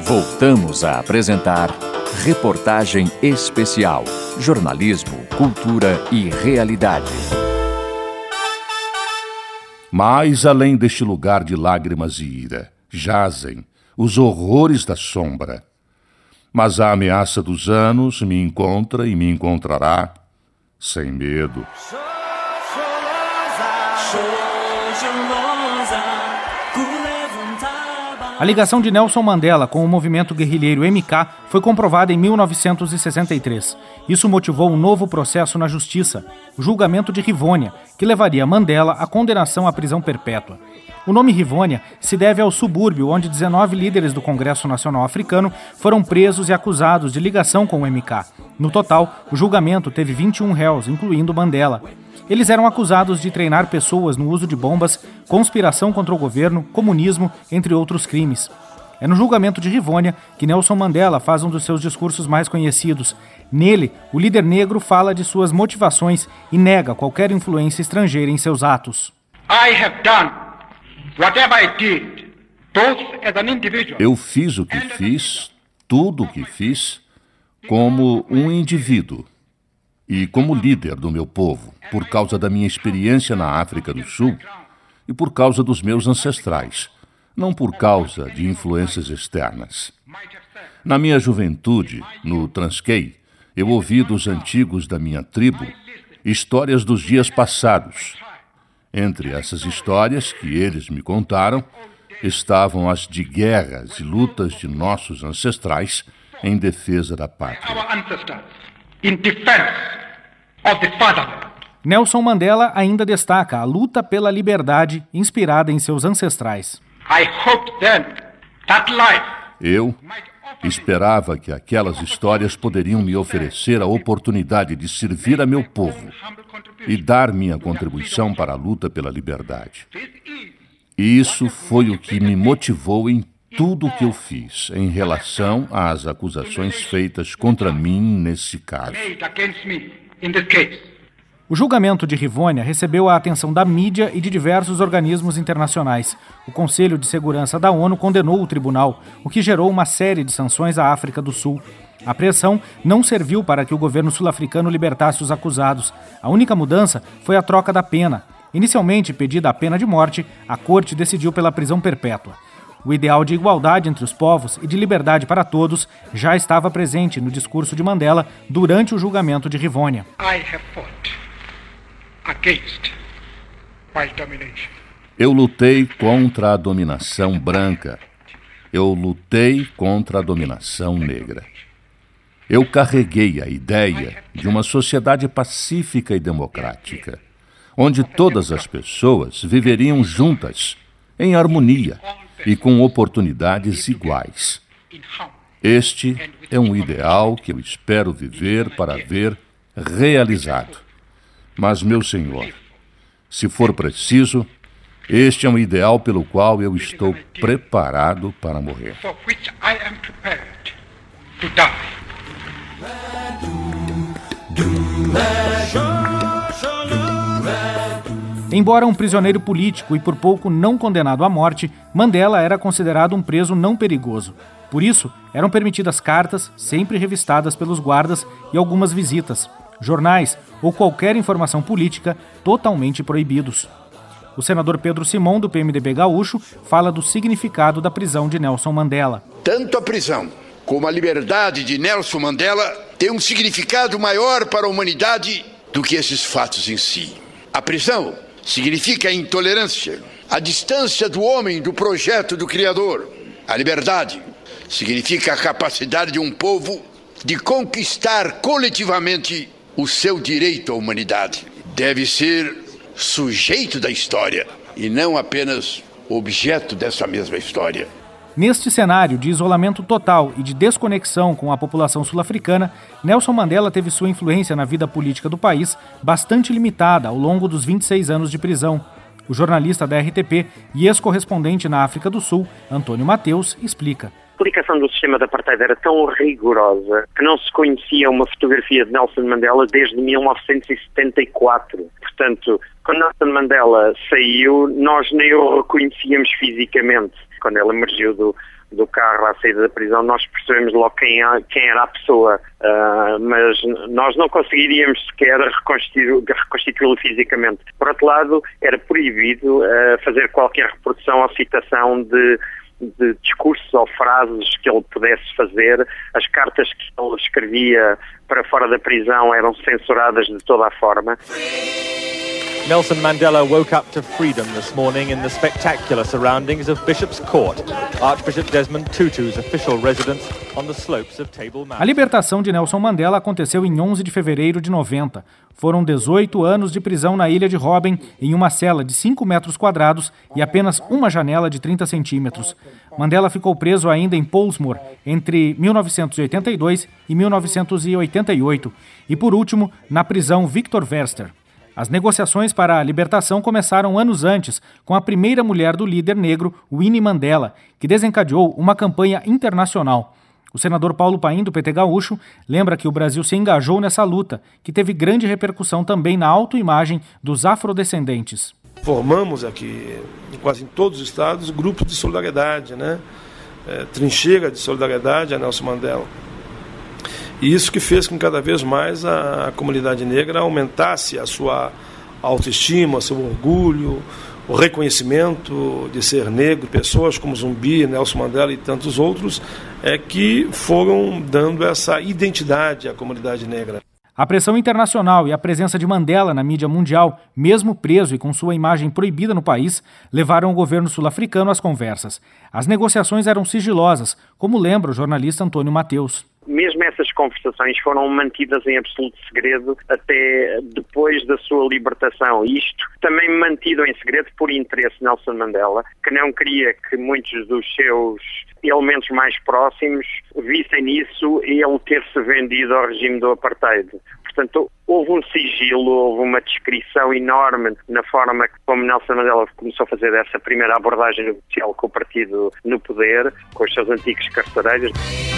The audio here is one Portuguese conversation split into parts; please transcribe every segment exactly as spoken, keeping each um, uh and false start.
Voltamos a apresentar Reportagem Especial. Jornalismo, cultura e realidade. Mas além deste lugar de lágrimas e ira, jazem os horrores da sombra. Mas a ameaça dos anos me encontra e me encontrará sem medo. A ligação de Nelson Mandela com o movimento guerrilheiro M K foi comprovada em mil novecentos e sessenta e três. Isso motivou um novo processo na justiça, o julgamento de Rivônia, que levaria Mandela à condenação à prisão perpétua. O nome Rivônia se deve ao subúrbio onde dezenove líderes do Congresso Nacional Africano foram presos e acusados de ligação com o M K. No total, o julgamento teve vinte e um réus, incluindo Mandela. Eles eram acusados de treinar pessoas no uso de bombas, conspiração contra o governo, comunismo, entre outros crimes. É no julgamento de Rivônia que Nelson Mandela faz um dos seus discursos mais conhecidos. Nele, o líder negro fala de suas motivações e nega qualquer influência estrangeira em seus atos. I have done whatever I did, both as an individual. Eu fiz o que fiz, tudo o que fiz, como um indivíduo. E como líder do meu povo, por causa da minha experiência na África do Sul e por causa dos meus ancestrais, não por causa de influências externas. Na minha juventude, no Transkei, eu ouvi dos antigos da minha tribo histórias dos dias passados. Entre essas histórias que eles me contaram, estavam as de guerras e lutas de nossos ancestrais em defesa da pátria. In defense of the fatherland. Nelson Mandela ainda destaca a luta pela liberdade inspirada em seus ancestrais. I hoped then that life. Eu esperava que aquelas histórias poderiam me oferecer a oportunidade de servir a meu povo e dar minha contribuição para a luta pela liberdade. E isso foi o que me motivou em tudo o que eu fiz em relação às acusações feitas contra mim nesse caso. O julgamento de Rivônia recebeu a atenção da mídia e de diversos organismos internacionais. O Conselho de Segurança da ONU condenou o tribunal, o que gerou uma série de sanções à África do Sul. A pressão não serviu para que o governo sul-africano libertasse os acusados. A única mudança foi a troca da pena. Inicialmente pedida a pena de morte, a corte decidiu pela prisão perpétua. O ideal de igualdade entre os povos e de liberdade para todos já estava presente no discurso de Mandela durante o julgamento de Rivônia. I have fought against white domination. Eu lutei contra a dominação branca. Eu lutei contra a dominação negra. Eu carreguei a ideia de uma sociedade pacífica e democrática, onde todas as pessoas viveriam juntas, em harmonia e com oportunidades iguais. Este é um ideal que eu espero viver para ver realizado. Mas, meu Senhor, se for preciso, este é um ideal pelo qual eu estou preparado para morrer. For which I am prepared to die. Embora um prisioneiro político e por pouco não condenado à morte, Mandela era considerado um preso não perigoso. Por isso, eram permitidas cartas, sempre revistadas pelos guardas, e algumas visitas, jornais ou qualquer informação política totalmente proibidos. O senador Pedro Simão, do P M D B gaúcho, fala do significado da prisão de Nelson Mandela. Tanto a prisão como a liberdade de Nelson Mandela têm um significado maior para a humanidade do que esses fatos em si. A prisão significa a intolerância, a distância do homem do projeto do Criador. A liberdade significa a capacidade de um povo de conquistar coletivamente o seu direito à humanidade. Deve ser sujeito da história e não apenas objeto dessa mesma história. Neste cenário de isolamento total e de desconexão com a população sul-africana, Nelson Mandela teve sua influência na vida política do país bastante limitada ao longo dos vinte e seis anos de prisão. O jornalista da R T P e ex-correspondente na África do Sul, Antônio Mateus, explica. A aplicação do sistema de apartheid era tão rigorosa que não se conhecia uma fotografia de Nelson Mandela desde mil novecentos e setenta e quatro. Portanto, quando Nelson Mandela saiu, nós nem o reconhecíamos fisicamente. Quando ele emergiu do, do carro à saída da prisão, nós percebemos logo quem, quem era a pessoa, uh, mas nós não conseguiríamos sequer reconstituí-lo reconstituí-lo fisicamente. Por outro lado, era proibido uh, fazer qualquer reprodução ou citação de de discursos ou frases que ele pudesse fazer. As cartas que ele escrevia para fora da prisão eram censuradas de toda a forma. Nelson Mandela woke up to freedom this morning in the spectacular surroundings of Bishop's Court, Archbishop Desmond Tutu's official residence on the slopes of Table Mountain. A libertação de Nelson Mandela aconteceu em onze de fevereiro de noventa. Foram dezoito anos de prisão na ilha de Robben, em uma cela de cinco metros quadrados e apenas uma janela de trinta centímetros. Mandela ficou preso ainda em Pollsmoor entre mil novecentos e oitenta e dois e mil novecentos e oitenta e oito e, por último, na prisão Victor Verster. As negociações para a libertação começaram anos antes, com a primeira mulher do líder negro, Winnie Mandela, que desencadeou uma campanha internacional. O senador Paulo Paim, do P T Gaúcho, lembra que o Brasil se engajou nessa luta, que teve grande repercussão também na autoimagem dos afrodescendentes. Formamos aqui, quase em todos os estados, grupos de solidariedade, né? É, trincheira de solidariedade a Nelson Mandela. E isso que fez com que cada vez mais a comunidade negra aumentasse a sua autoestima, seu orgulho, o reconhecimento de ser negro. Pessoas como Zumbi, Nelson Mandela e tantos outros é que foram dando essa identidade à comunidade negra. A pressão internacional e a presença de Mandela na mídia mundial, mesmo preso e com sua imagem proibida no país, levaram o governo sul-africano às conversas. As negociações eram sigilosas, como lembra o jornalista Antônio Mateus. Mesmo essas conversações foram mantidas em absoluto segredo até depois da sua libertação. Isto também mantido em segredo por interesse de Nelson Mandela, que não queria que muitos dos seus elementos mais próximos vissem nisso ele ter-se vendido ao regime do apartheid. Portanto, houve um sigilo, houve uma descrição enorme na forma como Nelson Mandela começou a fazer essa primeira abordagem negocial com o partido no poder, com os seus antigos carcereiros.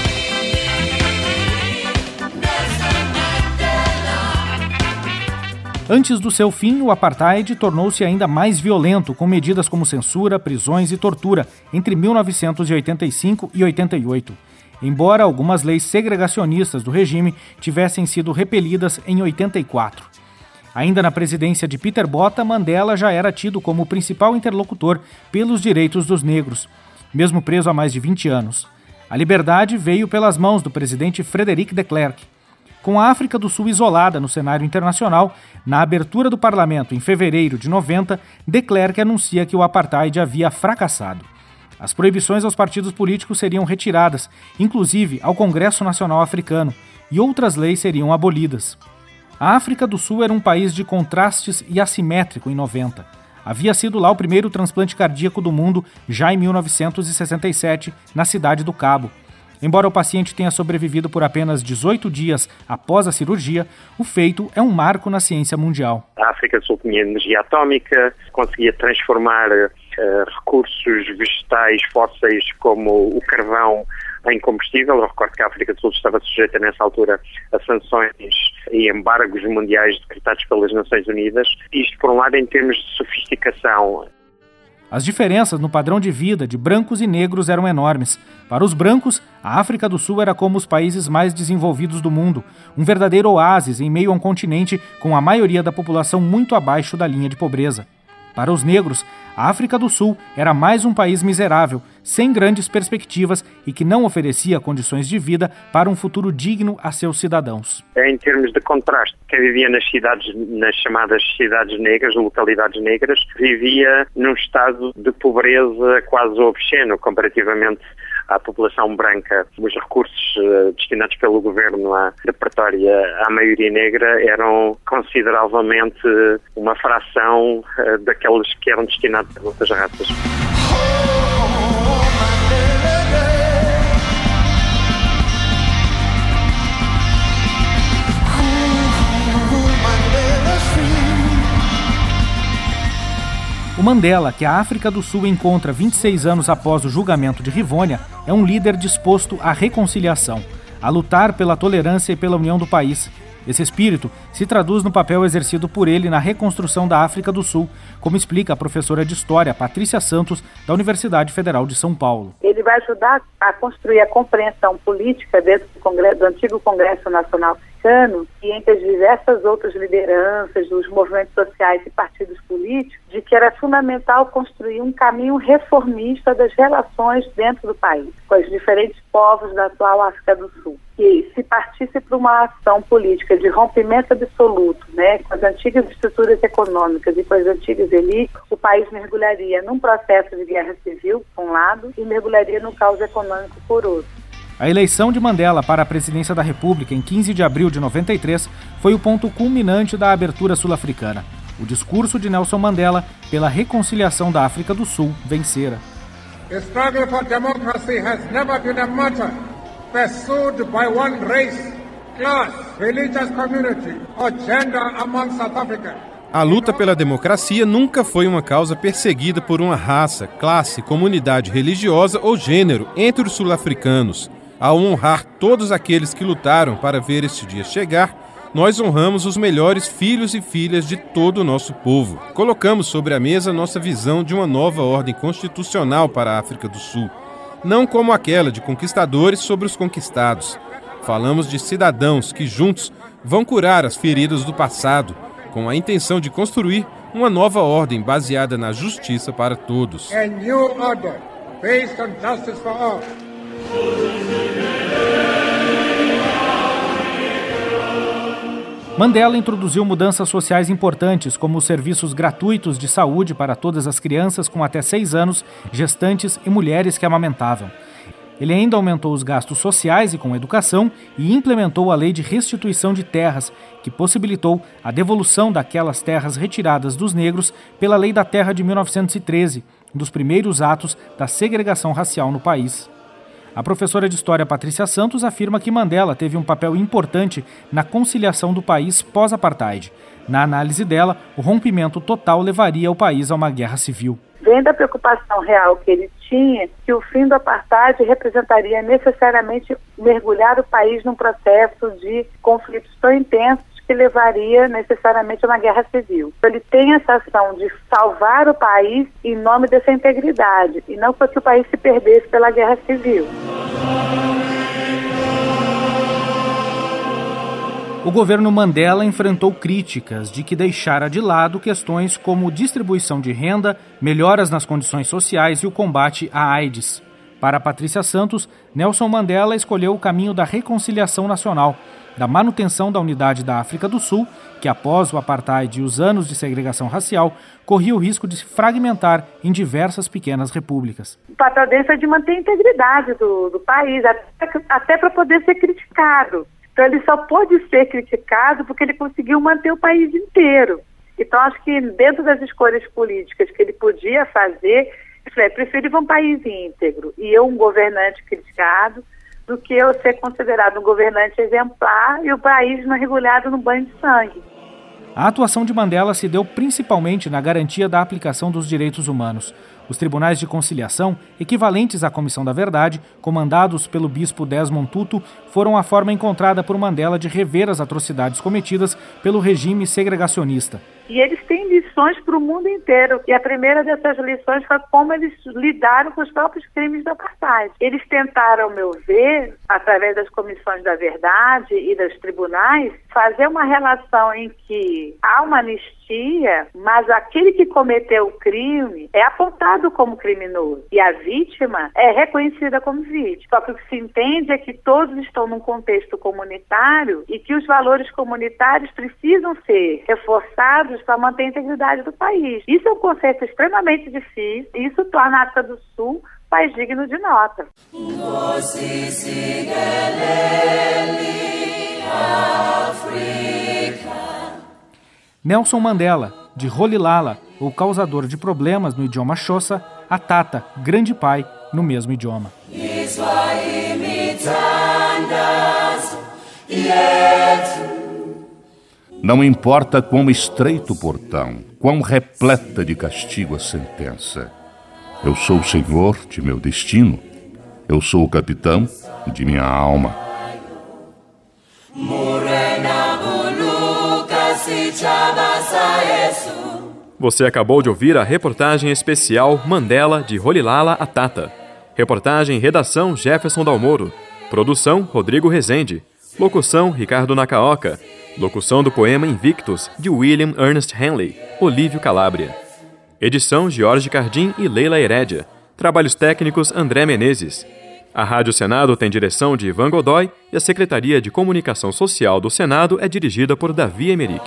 Antes do seu fim, o apartheid tornou-se ainda mais violento, com medidas como censura, prisões e tortura, entre mil novecentos e oitenta e cinco e oitenta e oito. Embora algumas leis segregacionistas do regime tivessem sido repelidas em oitenta e quatro. Ainda na presidência de Peter Botha, Mandela já era tido como o principal interlocutor pelos direitos dos negros, mesmo preso há mais de vinte anos. A liberdade veio pelas mãos do presidente Frederic de Klerk. Com a África do Sul isolada no cenário internacional, na abertura do parlamento em fevereiro de noventa, de Klerk anuncia que o apartheid havia fracassado. As proibições aos partidos políticos seriam retiradas, inclusive ao Congresso Nacional Africano, e outras leis seriam abolidas. A África do Sul era um país de contrastes e assimétrico em noventa. Havia sido lá o primeiro transplante cardíaco do mundo já em mil novecentos e sessenta e sete, na cidade do Cabo. Embora o paciente tenha sobrevivido por apenas dezoito dias após a cirurgia, o feito é um marco na ciência mundial. A África do Sul tinha energia atômica, conseguia transformar uh, recursos vegetais fósseis como o carvão em combustível. Eu recordo que a África do Sul estava sujeita nessa altura a sanções e embargos mundiais decretados pelas Nações Unidas. Isto, por um lado, em termos de sofisticação. As diferenças no padrão de vida de brancos e negros eram enormes. Para os brancos, a África do Sul era como os países mais desenvolvidos do mundo, um verdadeiro oásis em meio a um continente com a maioria da população muito abaixo da linha de pobreza. Para os negros, a África do Sul era mais um país miserável, sem grandes perspectivas e que não oferecia condições de vida para um futuro digno a seus cidadãos. Em termos de contraste, quem vivia nas cidades, nas chamadas cidades negras, localidades negras, vivia num estado de pobreza quase obsceno comparativamente à população branca. Os recursos uh, destinados pelo governo à repertória à maioria negra eram consideravelmente uma fração uh, daqueles que eram destinados a outras raças. O Mandela, que a África do Sul encontra vinte e seis anos após o julgamento de Rivônia, é um líder disposto à reconciliação, a lutar pela tolerância e pela união do país. Esse espírito se traduz no papel exercido por ele na reconstrução da África do Sul, como explica a professora de História, Patrícia Santos, da Universidade Federal de São Paulo. Ele vai ajudar a construir a compreensão política dentro do, Congresso, do antigo Congresso Nacional Africano e entre as diversas outras lideranças dos movimentos sociais e partidos políticos, de que era fundamental construir um caminho reformista das relações dentro do país, com os diferentes povos da atual África do Sul. E se partisse para uma ação política de rompimento absoluto, né, com as antigas estruturas econômicas e com as antigas elites, o país mergulharia num processo de guerra civil, por um lado, e mergulharia no caos econômico, por outro. A eleição de Mandela para a presidência da República em quinze de abril de noventa e três foi o ponto culminante da abertura sul-africana. O discurso de Nelson Mandela pela reconciliação da África do Sul vencera. The struggle for democracy has never been a matter pursued by one race, class, religious community or gender among South Africans. A luta pela democracia nunca foi uma causa perseguida por uma raça, classe, comunidade religiosa ou gênero entre os sul-africanos. Ao honrar todos aqueles que lutaram para ver este dia chegar, nós honramos os melhores filhos e filhas de todo o nosso povo. Colocamos sobre a mesa nossa visão de uma nova ordem constitucional para a África do Sul, não como aquela de conquistadores sobre os conquistados. Falamos de cidadãos que juntos vão curar as feridas do passado, com a intenção de construir uma nova ordem baseada na justiça para todos. A new order based on justice for all. Mandela introduziu mudanças sociais importantes, como os serviços gratuitos de saúde para todas as crianças com até seis anos, gestantes e mulheres que amamentavam. Ele ainda aumentou os gastos sociais e com educação e implementou a lei de restituição de terras, que possibilitou a devolução daquelas terras retiradas dos negros pela Lei da Terra de mil novecentos e treze, um dos primeiros atos da segregação racial no país. A professora de História Patrícia Santos afirma que Mandela teve um papel importante na conciliação do país pós-apartheid. Na análise dela, o rompimento total levaria o país a uma guerra civil. Vem da preocupação real que ele tinha que o fim do apartheid representaria necessariamente mergulhar o país num processo de conflitos tão intensos que levaria necessariamente a uma guerra civil. Ele tem essa ação de salvar o país em nome dessa integridade, e não para que o país se perdesse pela guerra civil. O governo Mandela enfrentou críticas de que deixara de lado questões como distribuição de renda, melhoras nas condições sociais e o combate à AIDS. Para Patrícia Santos, Nelson Mandela escolheu o caminho da reconciliação nacional, da manutenção da unidade da África do Sul, que após o apartheid e os anos de segregação racial, corria o risco de se fragmentar em diversas pequenas repúblicas. O papel dele foi de manter a integridade do, do país, até, até para poder ser criticado. Então ele só pôde ser criticado porque ele conseguiu manter o país inteiro. Então acho que dentro das escolhas políticas que ele podia fazer, eu falei, prefiro um país íntegro e eu um governante criticado do que eu ser considerado um governante exemplar e o país mergulhado no banho de sangue. A atuação de Mandela se deu principalmente na garantia da aplicação dos direitos humanos. Os tribunais de conciliação, equivalentes à Comissão da Verdade, comandados pelo bispo Desmond Tutu, foram a forma encontrada por Mandela de rever as atrocidades cometidas pelo regime segregacionista. E eles têm lições para o mundo inteiro. E a primeira dessas lições foi como eles lidaram com os próprios crimes da apartheid. Eles tentaram, ao meu ver, através das comissões da verdade e dos tribunais, fazer uma relação em que há uma anistia, mas aquele que cometeu o crime é apontado como criminoso. E a vítima é reconhecida como vítima. Só que o que se entende é que todos estão num contexto comunitário e que os valores comunitários precisam ser reforçados para manter a integridade do país. Isso é um conceito extremamente difícil e isso torna a África do Sul um país digno de nota. Nelson Mandela, de Rolihlahla, o causador de problemas no idioma Xhosa, a Tata, grande pai, no mesmo idioma. Não importa quão estreito o portão, quão repleta de castigo a sentença. Eu sou o senhor de meu destino. Eu sou o capitão de minha alma. Morena. Você acabou de ouvir a reportagem especial Mandela de Rolilala Atata. Reportagem e redação Jefferson Dalmoro. Produção Rodrigo Rezende. Locução Ricardo Nakaoka. Locução do poema Invictus de William Ernest Henley, Olívio Calabria. Edição Jorge Cardim e Leila Herédia. Trabalhos técnicos André Menezes. A Rádio Senado tem direção de Ivan Godoy e a Secretaria de Comunicação Social do Senado é dirigida por Davi Emerick.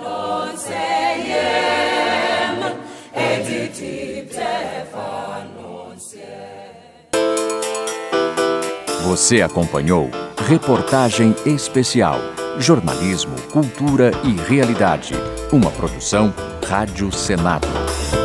Você acompanhou Reportagem Especial, Jornalismo, Cultura e Realidade, uma produção Rádio Senado.